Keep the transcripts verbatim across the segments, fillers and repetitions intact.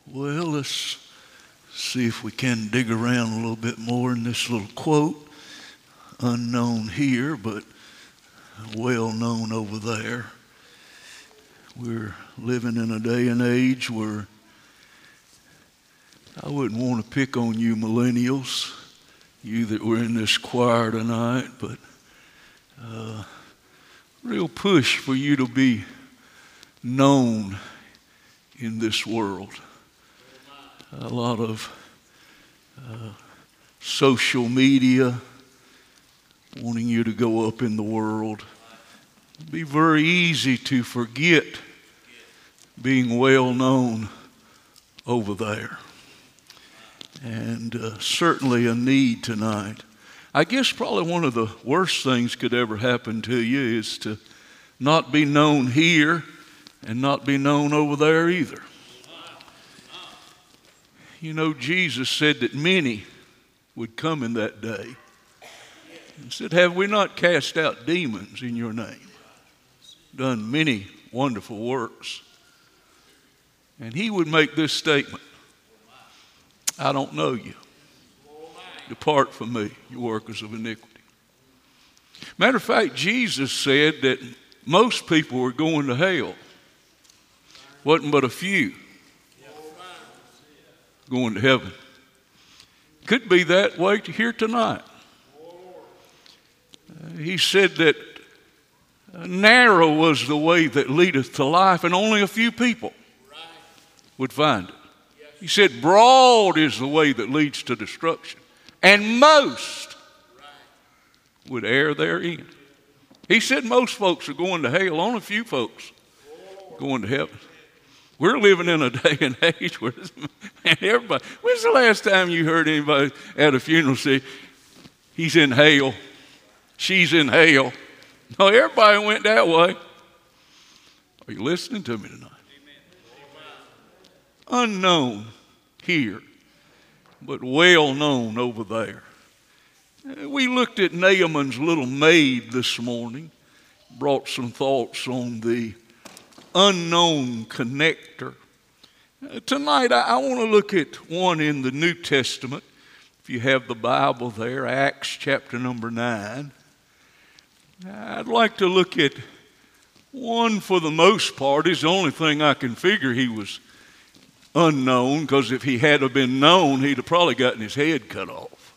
Well, let's see if we can dig around a little bit more in this little quote. Unknown here, but well known over there. We're living in a day and age where I wouldn't want to pick on you millennials, you that were in this choir tonight, but uh, real push for you to be known in this world. A lot of uh, social media wanting you to go up in the world. It'd be very easy to forget being well known over there. And uh, certainly a need tonight. I guess probably one of the worst things could ever happen to you is to not be known here and not be known over there either. You know, Jesus said that many would come in that day. He said, have we not cast out demons in your name? Done many wonderful works. And he would make this statement, I don't know you. Depart from me, you workers of iniquity. Matter of fact, Jesus said that most people were going to hell. Wasn't but a few going to heaven. Could be that way to here tonight. Uh, he said that uh, narrow was the way that leadeth to life, and only a few people would find it. He said broad is the way that leads to destruction, and most would err therein. He said most folks are going to hell, only a few folks going to heaven. We're living in a day and age where, man, everybody, when's the last time you heard anybody at a funeral say, he's in hell, she's in hell? No, everybody went that way. Are you listening to me tonight? Amen. Unknown here, but well known over there. We looked at Naaman's little maid this morning, brought some thoughts on the unknown connector. Uh, tonight, I, I want to look at one in the New Testament. If you have the Bible there, Acts chapter number nine. I'd like to look at one for the most part. It's the only thing I can figure he was unknown, because if he had been known, he'd have probably gotten his head cut off.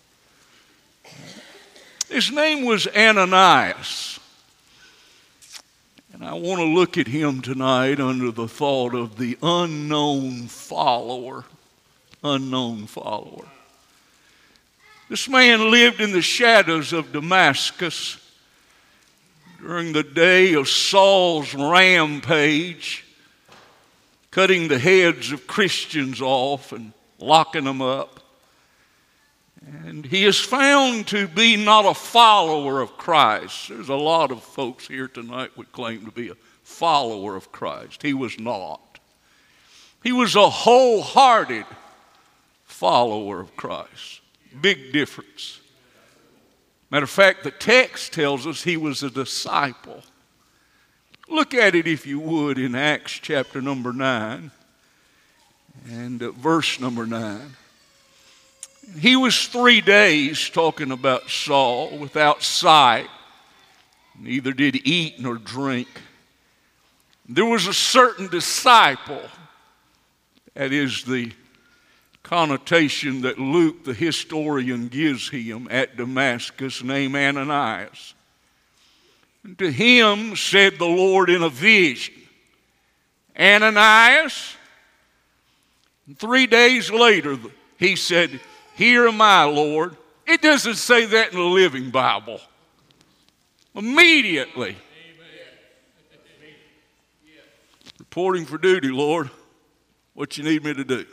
His name was Ananias. And I want to look at him tonight under the thought of the unknown follower. Unknown follower. This man lived in the shadows of Damascus during the day of Saul's rampage, cutting the heads of Christians off and locking them up. And he is found to be not a follower of Christ. There's a lot of folks here tonight would claim to be a follower of Christ. He was not. He was a wholehearted follower of Christ. Big difference. Matter of fact, the text tells us he was a disciple. Look at it, if you would, in Acts chapter number nine and uh, verse number nine. He was three days, talking about Saul, without sight. Neither did eat nor drink. There was a certain disciple, that is the connotation that Luke, the historian, gives him at Damascus, named Ananias. And to him said the Lord in a vision, Ananias. And three days later, he said, here am I, Lord. It doesn't say that in the Living Bible. Immediately. Amen. Reporting for duty, Lord. What you need me to do? Amen.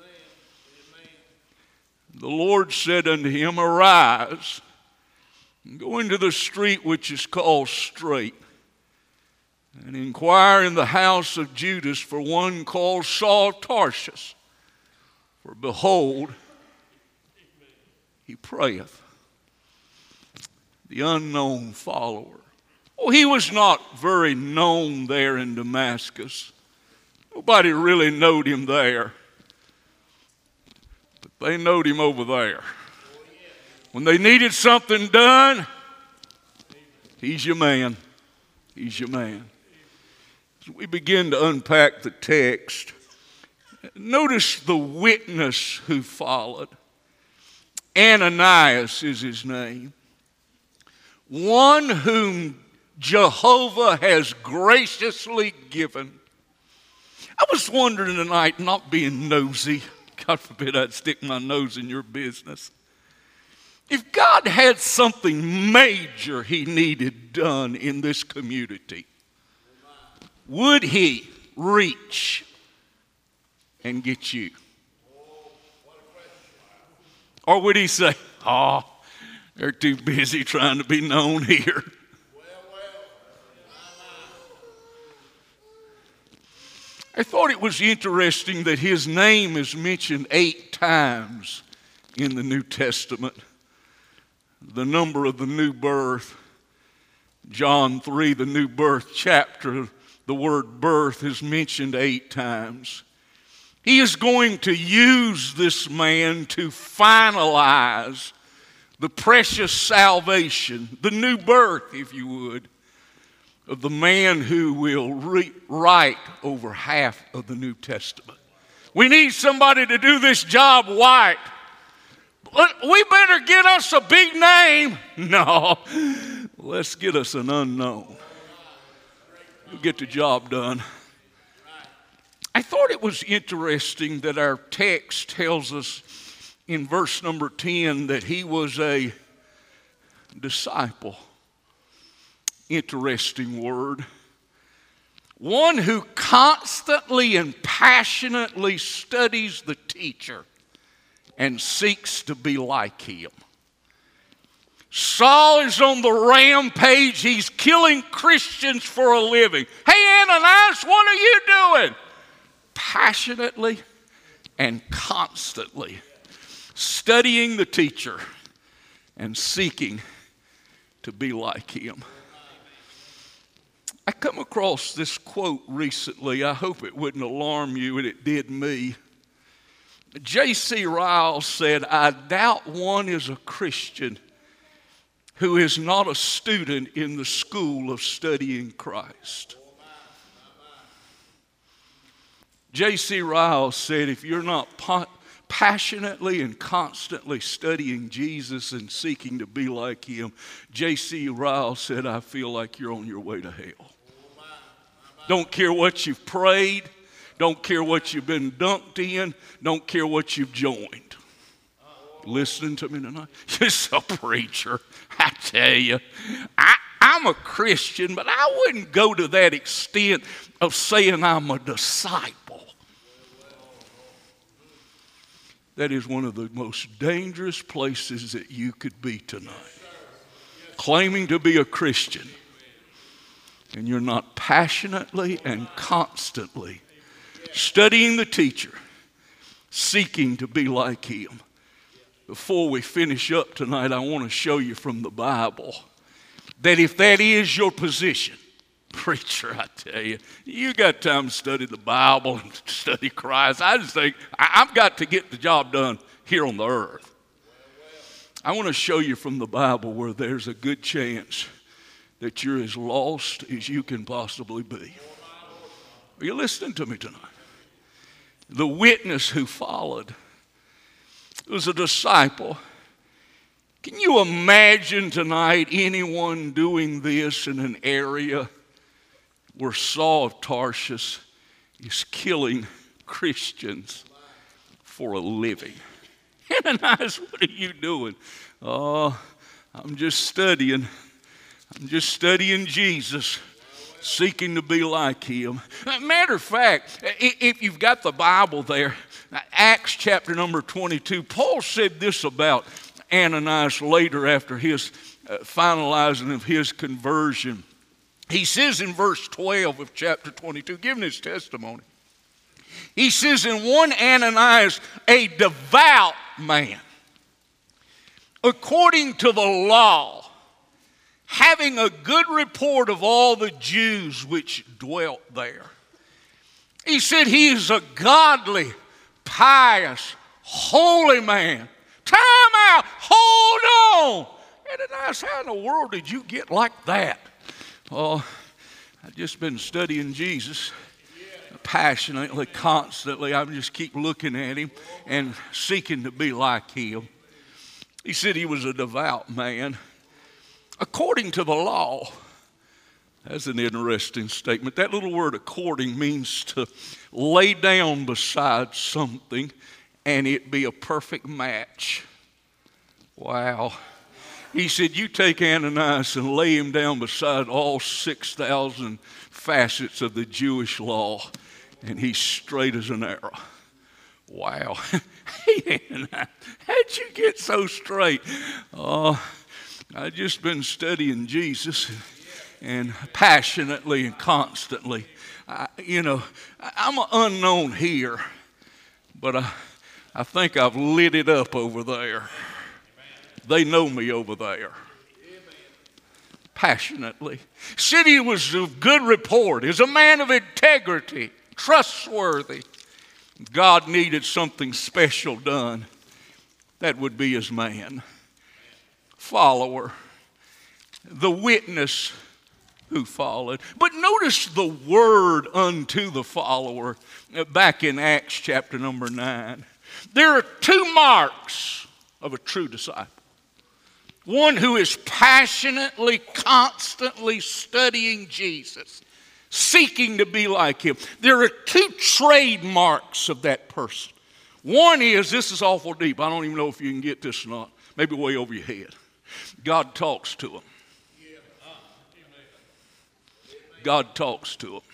The Lord said unto him, arise, and go into the street which is called Straight, and inquire in the house of Judas for one called Saul of Tarsus. For behold, he prayeth. The unknown follower. Oh, he was not very known there in Damascus. Nobody really knowed him there. They knowed him over there. When they needed something done, he's your man. He's your man. As we begin to unpack the text, notice the witness who followed. Ananias is his name. One whom Jehovah has graciously given. I was wondering tonight, not being nosy, God forbid I'd stick my nose in your business. If God had something major he needed done in this community, would he reach and get you? Or would he say, oh, they're too busy trying to be known here? I thought it was interesting that his name is mentioned eight times in the New Testament. The number of the new birth, John three, the new birth chapter, the word birth is mentioned eight times. He is going to use this man to finalize the precious salvation, the new birth, if you would, of the man who will re- write over half of the New Testament. We need somebody to do this job right. We better get us a big name. No, let's get us an unknown. We'll get the job done. I thought it was interesting that our text tells us in verse number ten that he was a disciple. Interesting word. One who constantly and passionately studies the teacher and seeks to be like him. Saul is on the rampage. He's killing Christians for a living. Hey, Ananias, what are you doing? Passionately and constantly studying the teacher and seeking to be like him. I come across this quote recently. I hope it wouldn't alarm you, and it did me. J C Ryle said, I doubt one is a Christian who is not a student in the school of studying Christ. J C Ryle said, if you're not po- passionately and constantly studying Jesus and seeking to be like him, J C Ryle said, I feel like you're on your way to hell. Don't care what you've prayed. Don't care what you've been dunked in. Don't care what you've joined. Listening to me tonight? Just a preacher. I tell you, I, I'm a Christian, but I wouldn't go to that extent of saying I'm a disciple. That is one of the most dangerous places that you could be tonight. Claiming to be a Christian, and you're not passionately and constantly studying the teacher, seeking to be like him. Before we finish up tonight, I want to show you from the Bible that if that is your position, preacher, I tell you, you got time to study the Bible and study Christ. I just think I've got to get the job done here on the earth. I want to show you from the Bible where there's a good chance that you're as lost as you can possibly be. Are you listening to me tonight? The witness who followed was a disciple. Can you imagine tonight anyone doing this in an area where Saul of Tarsus is killing Christians for a living? Ananias, what are you doing? Oh, I'm just studying. I'm just studying Jesus, seeking to be like him. Matter of fact, if you've got the Bible there, Acts chapter number twenty-two, Paul said this about Ananias later after his uh, finalizing of his conversion. He says in verse twelve of chapter twenty-two, giving his testimony, he says, in one Ananias, a devout man, according to the law, having a good report of all the Jews which dwelt there. He said he is a godly, pious, holy man. Time out. Hold on. Ananias, how in the world did you get like that? Oh, I've just been studying Jesus passionately, constantly. I just keep looking at him and seeking to be like him. He said he was a devout man. According to the law, that's an interesting statement. That little word according means to lay down beside something and it be a perfect match. Wow. He said, you take Ananias and lay him down beside all six thousand facets of the Jewish law, and he's straight as an arrow. Wow. How'd you get so straight? Oh, I've just been studying Jesus and passionately and constantly. I, you know, I'm an unknown here, but I, I think I've lit it up over there. They know me over there. Passionately. Said he was of good report. He was a man of integrity, trustworthy. God needed something special done. That would be his man. Follower. The witness who followed. But notice the word unto the follower back in Acts chapter number nine. There are two marks of a true disciple. One who is passionately, constantly studying Jesus, seeking to be like him. There are two trademarks of that person. One is, this is awful deep. I don't even know if you can get this or not. Maybe way over your head. God talks to him. God talks to him.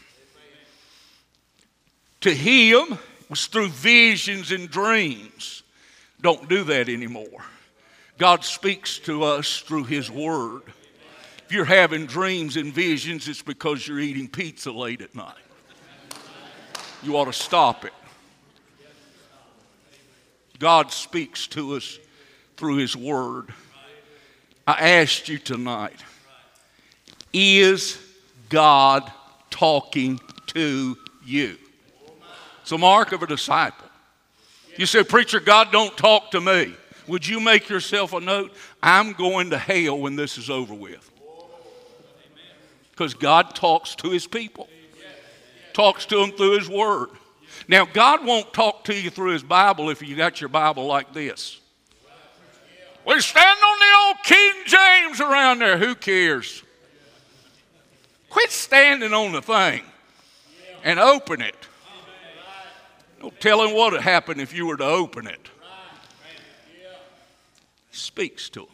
To him, it was through visions and dreams. Don't do that anymore. God speaks to us through his word. If you're having dreams and visions, it's because you're eating pizza late at night. You ought to stop it. God speaks to us through his word. I asked you tonight, is God talking to you? It's a mark of a disciple. You say, preacher, God don't talk to me. Would you make yourself a note? I'm going to hell when this is over with. Because God talks to his people. Talks to them through his word. Now, God won't talk to you through his Bible if you got your Bible like this. We're standing on the old King James around there. Who cares? Quit standing on the thing and open it. No telling what would happen if you were to open it. Speaks to them.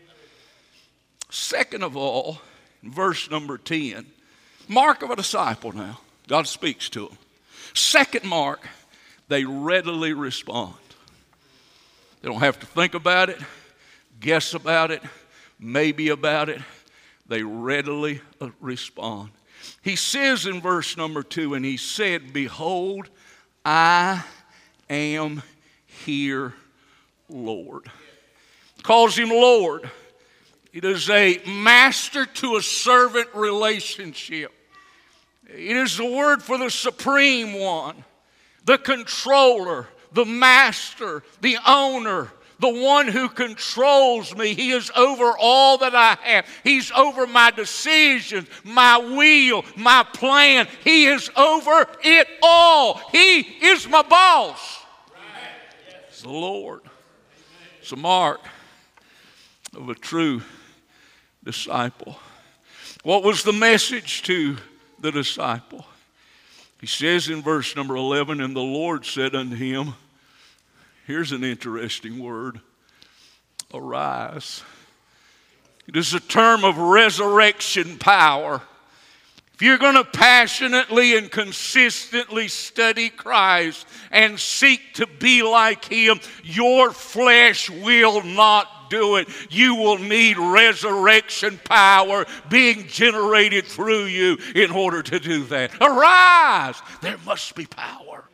Second of all, verse number ten, mark of a disciple now. God speaks to them. Second mark, they readily respond. They don't have to think about it, guess about it, maybe about it. They readily respond. He says in verse number two, and he said, behold, I am here, Lord. Calls him Lord. It is a master to a servant relationship. It is the word for the supreme one, the controller, the master, the owner, the one who controls me. He is over all that I have. He's over my decisions, my will, my plan. He is over it all. He is my boss. It's the Lord. It's a mark of a true disciple. What was the message to the disciple? He says in verse number eleven, and the Lord said unto him, here's an interesting word, arise. It is a term of resurrection power. If you're going to passionately and consistently study Christ and seek to be like him, your flesh will not do it. You will need resurrection power being generated through you in order to do that. Arise! There must be power.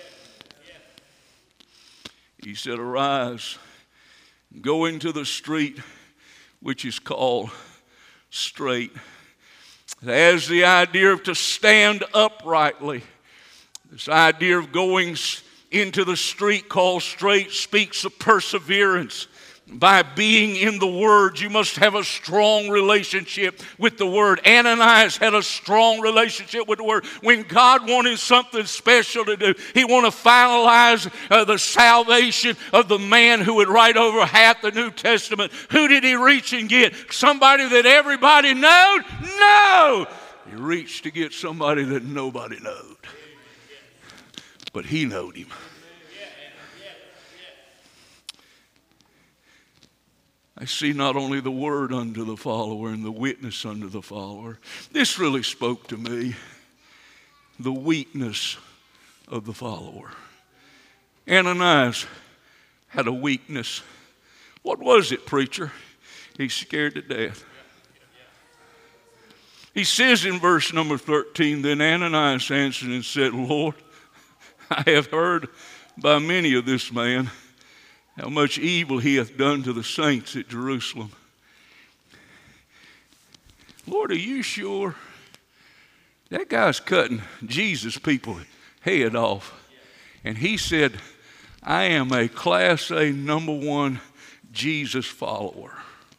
He said, arise, go into the street which is called Straight. It has the idea of to stand uprightly. This idea of going into the street called Straight speaks of perseverance. By being in the Word, you must have a strong relationship with the Word. Ananias had a strong relationship with the Word. When God wanted something special to do, He wanted to finalize uh, the salvation of the man who would write over half the New Testament. Who did He reach and get? Somebody that everybody knowed? No! He reached to get somebody that nobody knowed. But He knowed him. I see not only the word unto the follower and the witness unto the follower. This really spoke to me. The weakness of the follower. Ananias had a weakness. What was it, preacher? He's scared to death. He says in verse number thirteen, then Ananias answered and said, Lord, I have heard by many of this man how much evil he hath done to the saints at Jerusalem. Lord, are you sure? That guy's cutting Jesus' people's head off. And he said, I am a class A number one Jesus follower.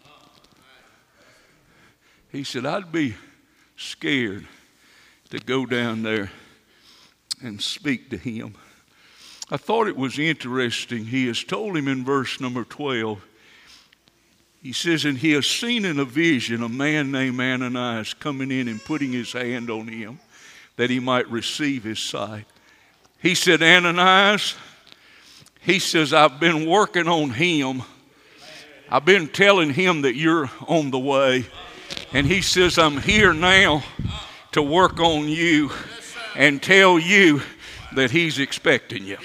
He said, I'd be scared to go down there and speak to him. I thought it was interesting. He has told him in verse number twelve, he says, and he has seen in a vision a man named Ananias coming in and putting his hand on him that he might receive his sight. He said, Ananias, he says, I've been working on him. I've been telling him that you're on the way. And he says, I'm here now to work on you and tell you that he's expecting you.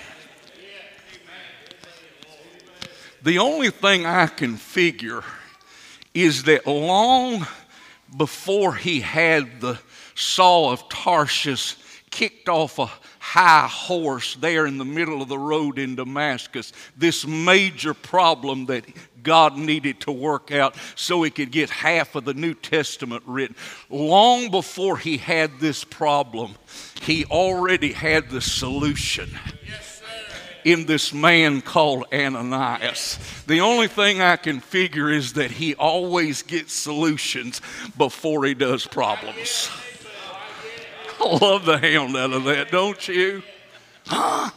The only thing I can figure is that long before he had the Saul of Tarshish kicked off a high horse there in the middle of the road in Damascus, this major problem that God needed to work out so he could get half of the New Testament written. Long before he had this problem, he already had the solution in this man called Ananias. The only thing I can figure is that he always gets solutions before he does problems. I love the hound out of that, don't you? Huh?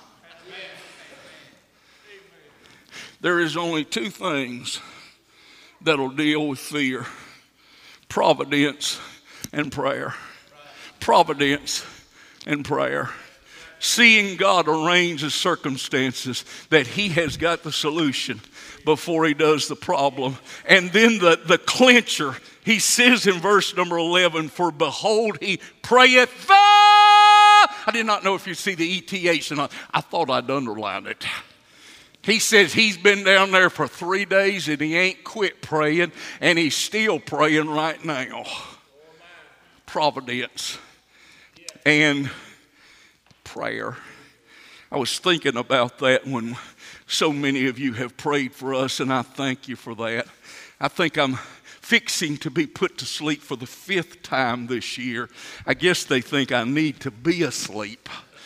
There is only two things that'll deal with fear: providence and prayer. Providence and prayer. Seeing God arrange the circumstances that he has got the solution before he does the problem. And then the, the clincher, he says in verse number eleven, for behold, he prayeth. I did not know if you see the E T H or not. I thought I'd underline it. He says he's been down there for three days and he ain't quit praying, and he's still praying right now. Providence and prayer. I was thinking about that when so many of you have prayed for us, and I thank you for that. I think I'm fixing to be put to sleep for the fifth time this year. I guess they think I need to be asleep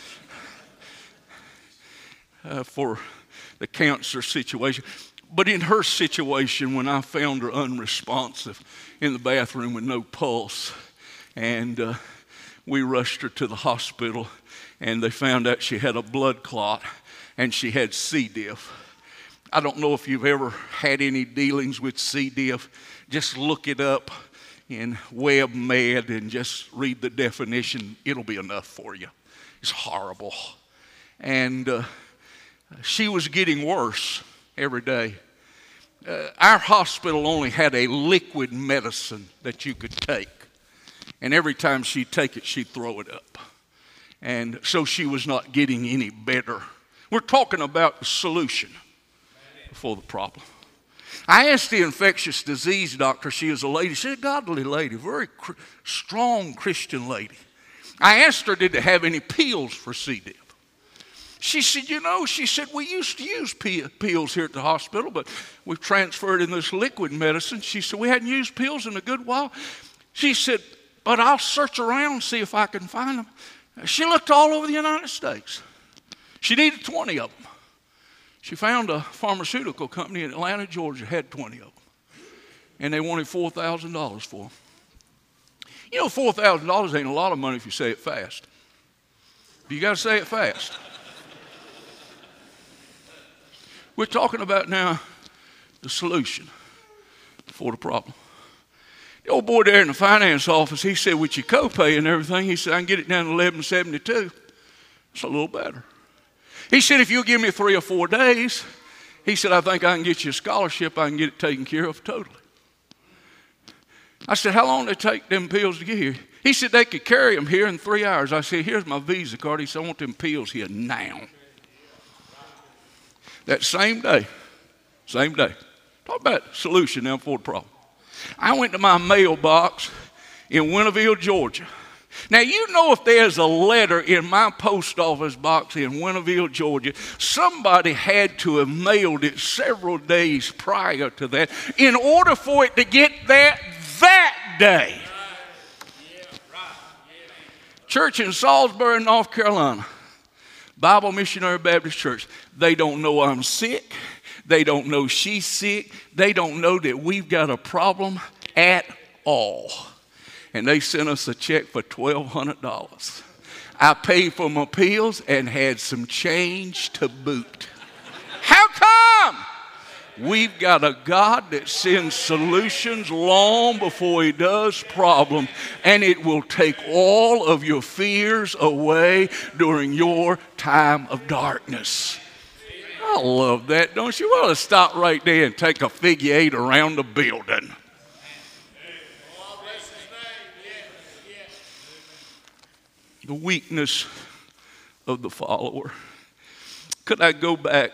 uh, for the cancer situation. But in her situation, when I found her unresponsive in the bathroom with no pulse, and uh, we rushed her to the hospital, and they found out she had a blood clot and she had C. diff. I don't know if you've ever had any dealings with C. diff. Just look it up in WebMed and just read the definition. It'll be enough for you. It's horrible. And uh, she was getting worse every day. Uh, our hospital only had a liquid medicine that you could take. And every time she'd take it, she'd throw it up. And so she was not getting any better. We're talking about the solution for the problem. I asked the infectious disease doctor, she was a lady, she's a godly lady, very cr- strong Christian lady. I asked her, did they have any pills for C. diff? She said, you know, she said, we used to use pills here at the hospital, but we've transferred in this liquid medicine. She said, we hadn't used pills in a good while. She said, but I'll search around and see if I can find them. She looked all over the United States. She needed twenty of them. She found a pharmaceutical company in Atlanta, Georgia, had twenty of them. And they wanted four thousand dollars for them. You know, four thousand dollars ain't a lot of money if you say it fast. But you got to say it fast. We're talking about now the solution for the problem. The old boy there in the finance office, he said, with your copay and everything, he said, I can get it down to eleven seventy-two. It's a little better. He said, if you'll give me three or four days, he said, I think I can get you a scholarship. I can get it taken care of totally. I said, how long did it take them pills to get here? He said, they could carry them here in three hours. I said, here's my Visa card. He said, I want them pills here now. That same day, same day. Talk about solution now for the problem. I went to my mailbox in Winterville, Georgia. Now, you know, if there's a letter in my post office box in Winterville, Georgia, somebody had to have mailed it several days prior to that in order for it to get there that day. Church in Salisbury, North Carolina, Bible Missionary Baptist Church. They don't know I'm sick. They don't know she's sick. They don't know that we've got a problem at all. And they sent us a check for twelve hundred dollars. I paid for my pills and had some change to boot. How come? We've got a God that sends solutions long before he does problems, and it will take all of your fears away during your time of darkness. I love that, don't you? Want to stop right there and take a figure eight around the building. The weakness of the follower. Could I go back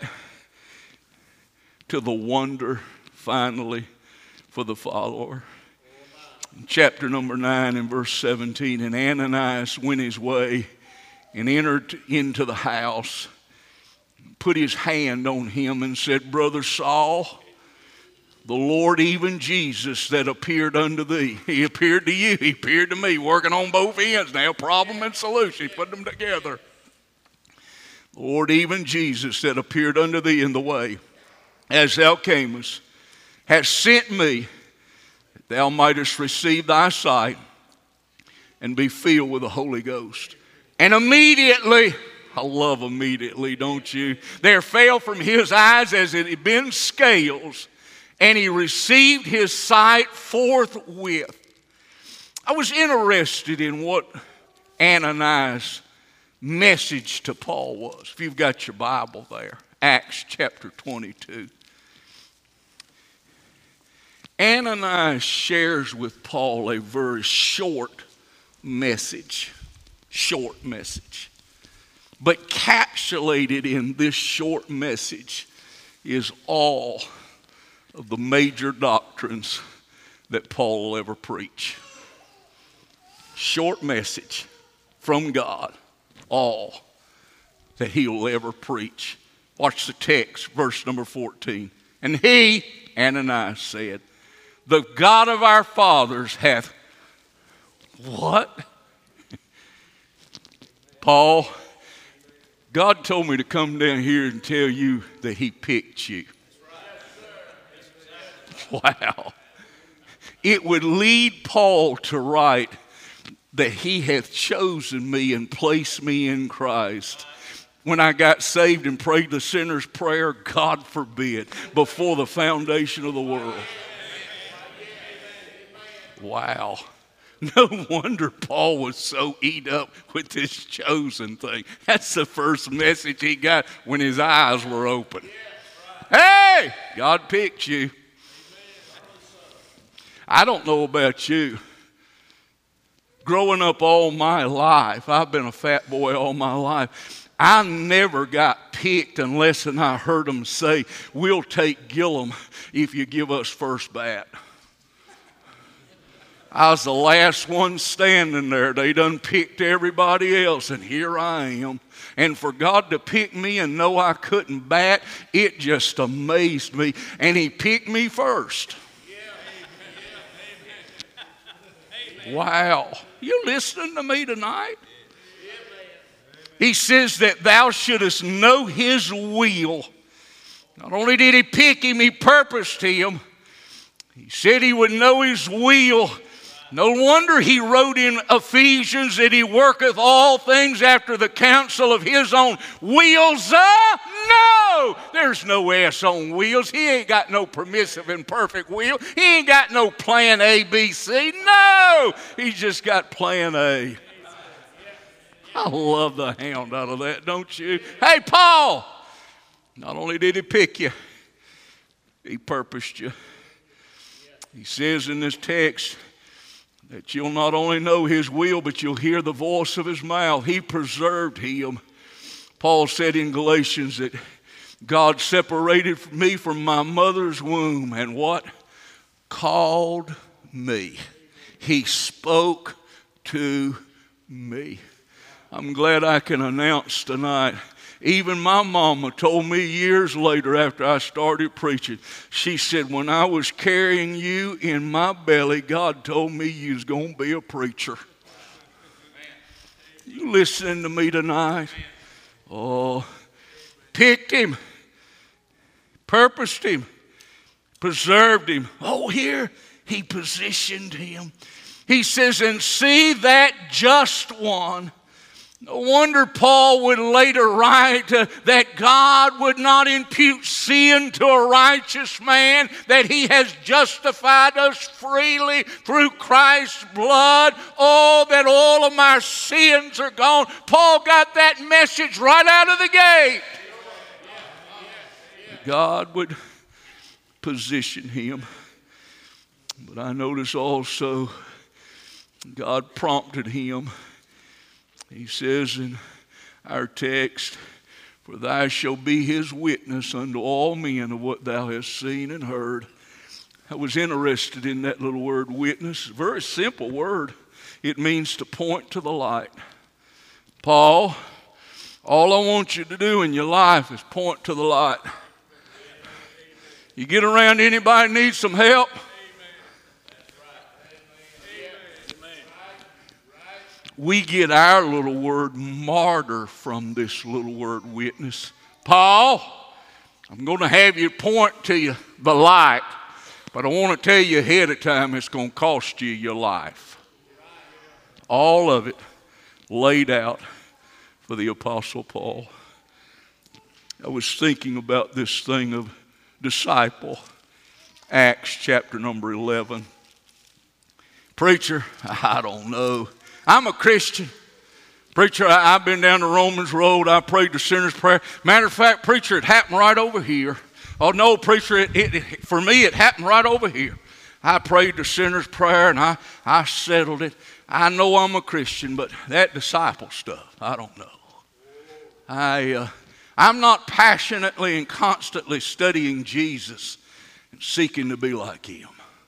to the wonder, finally, for the follower? In chapter number nine and verse seventeen, and Ananias went his way and entered into the house, put his hand on him and said, Brother Saul, the Lord, even Jesus, that appeared unto thee. He appeared to you. He appeared to me, working on both ends now, problem and solution. He put them together. The Lord, even Jesus, that appeared unto thee in the way, as thou camest, hast sent me, that thou mightest receive thy sight and be filled with the Holy Ghost. And immediately, I love immediately, don't you? There fell from his eyes as it had been scales, and he received his sight forthwith. I was interested in what Ananias' message to Paul was. If you've got your Bible there, Acts chapter twenty-two. Ananias shares with Paul a very short message. Short message. But capsulated in this short message is all of the major doctrines that Paul will ever preach. Short message from God, all that he will ever preach. Watch the text, verse number fourteen. And he, Ananias, said, the God of our fathers hath, what? Paul, God told me to come down here and tell you that he picked you. Wow. It would lead Paul to write that he hath chosen me and placed me in Christ. When I got saved and prayed the sinner's prayer, God forbid, before the foundation of the world. Wow. No wonder Paul was so eat up with this chosen thing. That's the first message he got when his eyes were open. Hey, God picked you. I don't know about you. Growing up all my life, I've been a fat boy all my life. I never got picked unless and I heard them say, we'll take Gillum if you give us first bat. I was the last one standing there. They done picked everybody else, and here I am. And for God to pick me and know I couldn't bat, it just amazed me. And he picked me first. Wow. You listening to me tonight? He says that thou shouldest know his will. Not only did he pick him, he purposed him. He said he would know his will. No wonder he wrote in Ephesians that he worketh all things after the counsel of his own wills. Uh, no, there's no S on wheels. He ain't got no permissive and perfect will. He ain't got no plan A, B, C. No, he's just got plan A. I love the hound out of that, don't you? Hey, Paul, not only did he pick you, he purposed you. He says in this text that you'll not only know his will, but you'll hear the voice of his mouth. He preserved him. Paul said in Galatians that God separated me from my mother's womb and what? Called me. He spoke to me. I'm glad I can announce tonight. Even my mama told me years later after I started preaching, she said, when I was carrying you in my belly, God told me you was going to be a preacher. You listening to me tonight? Oh, picked him, purposed him, preserved him. Oh, here he positioned him. He says, and see that just one. No wonder Paul would later write uh, that God would not impute sin to a righteous man, that he has justified us freely through Christ's blood. Oh, that all of my sins are gone. Paul got that message right out of the gate. God would position him. But I notice also God prompted him. He says in our text, for thou shalt be his witness unto all men of what thou hast seen and heard. I was interested in that little word witness. A very simple word. It means to point to the light. Paul, all I want you to do in your life is point to the light. You get around anybody who needs some help, we get our little word martyr from this little word witness. Paul, I'm going to have you point to you the light, but I want to tell you ahead of time it's going to cost you your life. All of it laid out for the Apostle Paul. I was thinking about this thing of disciple, Acts chapter number eleven. Preacher, I don't know. I'm a Christian. Preacher, I, I've been down the Romans Road. I prayed the sinner's prayer. Matter of fact, preacher, it happened right over here. Oh, no, preacher, it, it, it, for me, it happened right over here. I prayed the sinner's prayer, and I, I settled it. I know I'm a Christian, but that disciple stuff, I don't know. I, uh, I'm not passionately and constantly studying Jesus and seeking to be like him.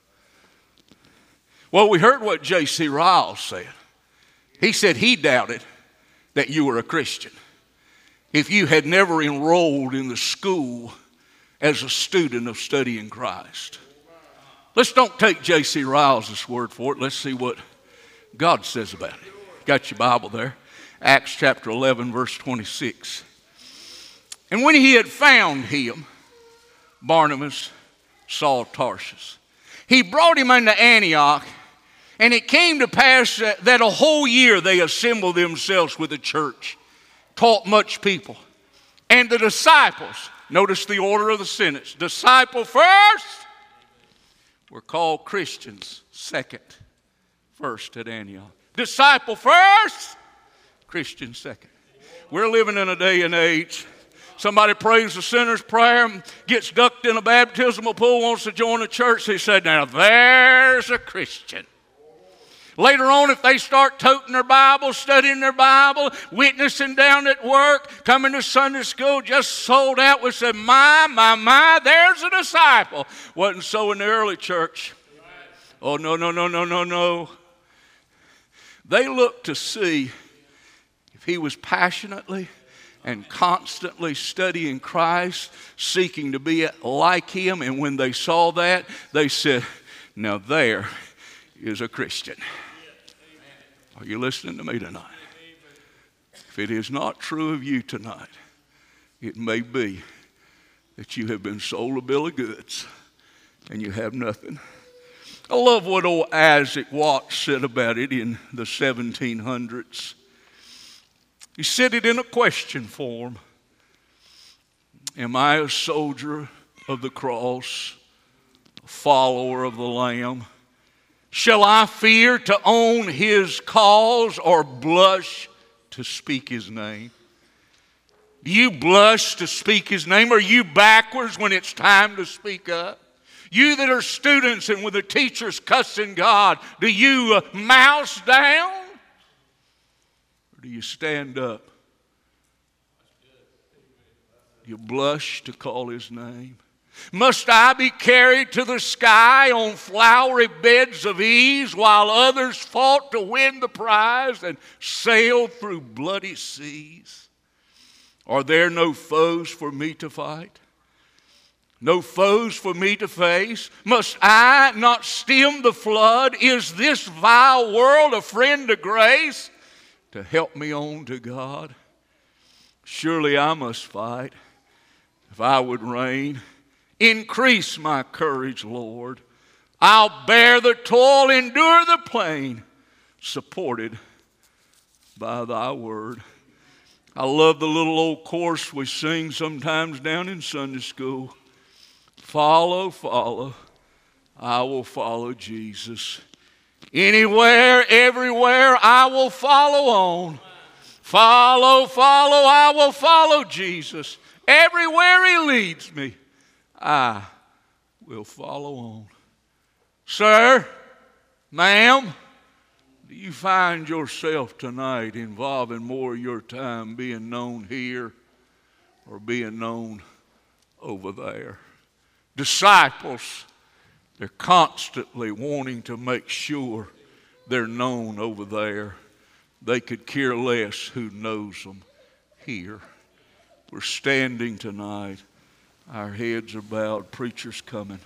Well, we heard what J C Ryle said. He said he doubted that you were a Christian if you had never enrolled in the school as a student of studying Christ. Let's don't take J C Ryle's word for it. Let's see what God says about it. Got your Bible there? Acts chapter eleven, verse twenty-six. And when he had found him, Barnabas, Saul of Tarsus, he brought him unto Antioch. And it came to pass that a whole year they assembled themselves with the church, taught much people. And the disciples, notice the order of the sentence, disciple first, were called Christians second, first at Antioch. Disciple first, Christian second. We're living in a day and age. Somebody prays the sinner's prayer, gets ducked in a baptismal pool, wants to join a church. He said, now there's a Christian. Later on, if they start toting their Bible, studying their Bible, witnessing down at work, coming to Sunday school, just sold out, we said, my, my, my, there's a disciple. Wasn't so in the early church. Oh, no, no, no, no, no, no. They looked to see if he was passionately and constantly studying Christ, seeking to be like him. And when they saw that, they said, now there is a Christian. Are you listening to me tonight? If it is not true of you tonight, it may be that you have been sold a bill of goods and you have nothing. I love what old Isaac Watts said about it in the seventeen hundreds. He said it in a question form. Am I a soldier of the cross, a follower of the Lamb? Shall I fear to own his cause or blush to speak his name? Do you blush to speak his name? Are you backwards when it's time to speak up? You that are students and when the teacher's cussing God, do you uh, mouse down? Or do you stand up? You blush to call his name. Must I be carried to the sky on flowery beds of ease while others fought to win the prize and sailed through bloody seas? Are there no foes for me to fight? No foes for me to face? Must I not stem the flood? Is this vile world a friend to grace to help me on to God? Surely I must fight if I would reign. Increase my courage, Lord. I'll bear the toil, endure the pain, supported by thy word. I love the little old chorus we sing sometimes down in Sunday school. Follow, follow, I will follow Jesus. Anywhere, everywhere, I will follow on. Follow, follow, I will follow Jesus. Everywhere he leads me, I will follow on. Sir, ma'am, do you find yourself tonight involving more of your time being known here or being known over there? Disciples, they're constantly wanting to make sure they're known over there. They could care less who knows them here. We're standing tonight. Our heads are bowed. Preacher's coming.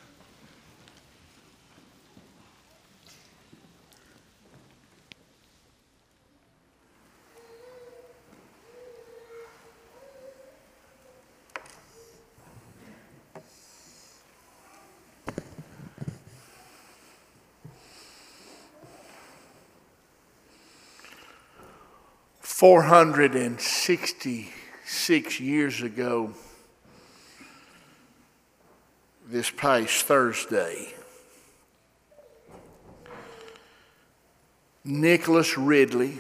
four hundred sixty-six years ago, this past Thursday, Nicholas Ridley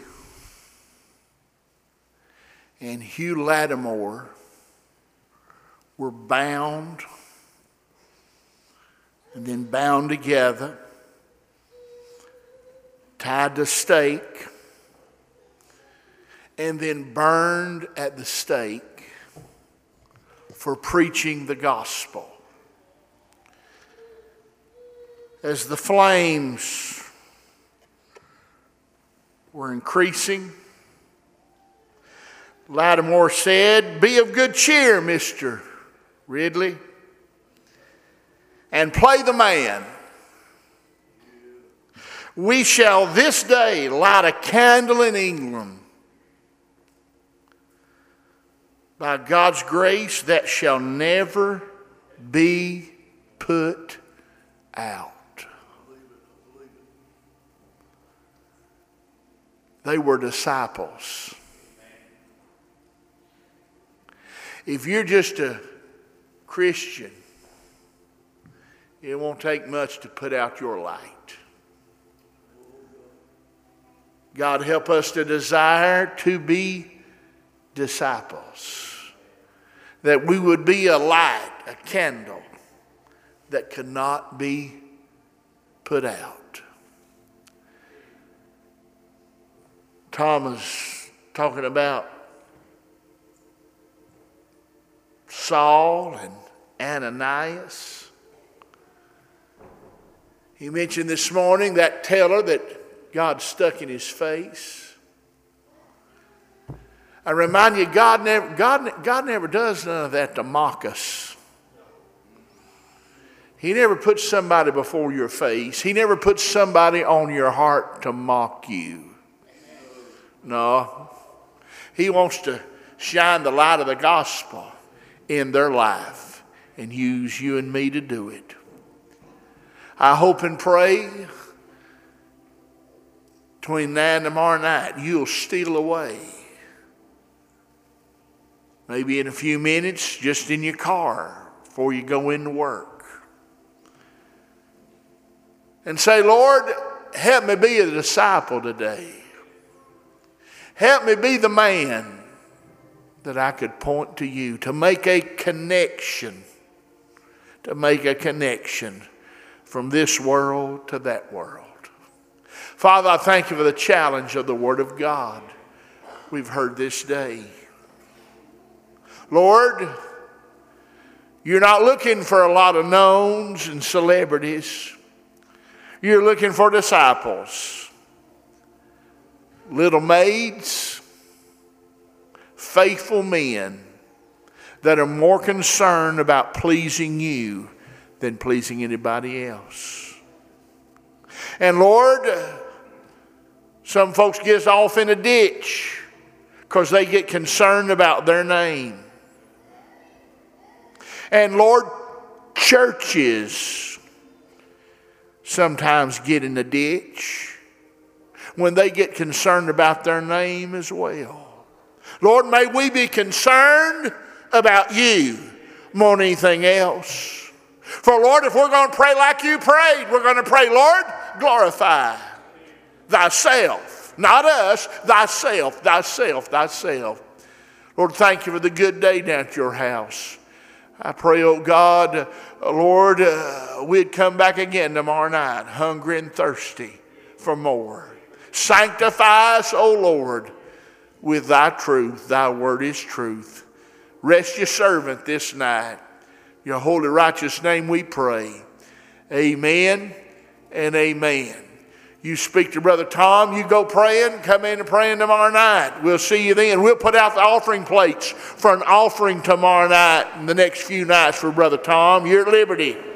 and Hugh Lattimore were bound and then bound together, tied to stake, and then burned at the stake for preaching the gospel. As the flames were increasing, Lattimore said, "Be of good cheer, Mister Ridley, and play the man. We shall this day light a candle in England. By God's grace, that shall never be put out." They were disciples. If you're just a Christian, it won't take much to put out your light. God help us to desire to be disciples. That we would be a light, a candle that cannot be put out. Thomas talking about Saul and Ananias. He mentioned this morning that teller that God stuck in his face. I remind you, God never, God, God never does none of that to mock us. He never puts somebody before your face. He never puts somebody on your heart to mock you. No. He wants to shine the light of the gospel in their life and use you and me to do it. I hope and pray between now and tomorrow night you'll steal away. Maybe in a few minutes, just in your car before you go into work. And say, Lord, help me be a disciple today. Help me be the man that I could point to you, to make a connection, to make a connection from this world to that world. Father, I thank you for the challenge of the Word of God we've heard this day. Lord, you're not looking for a lot of knowns and celebrities. You're looking for disciples, little maids, faithful men that are more concerned about pleasing you than pleasing anybody else. And Lord, some folks get off in a ditch because they get concerned about their name. And Lord, churches sometimes get in a ditch when they get concerned about their name as well. Lord, may we be concerned about you more than anything else. For Lord, if we're going to pray like you prayed, we're going to pray, Lord, glorify thyself. Not us, thyself, thyself, thyself. Lord, thank you for the good day down at your house. I pray, oh God, uh, Lord, uh, we'd come back again tomorrow night, hungry and thirsty for more. Sanctify us, O Lord, with thy truth. Thy word is truth. Rest your servant this night. Your holy, righteous name we pray. Amen and amen. You speak to Brother Tom. You go praying. Come in and praying tomorrow night. We'll see you then. We'll put out the offering plates for an offering tomorrow night and the next few nights for Brother Tom. You're at liberty.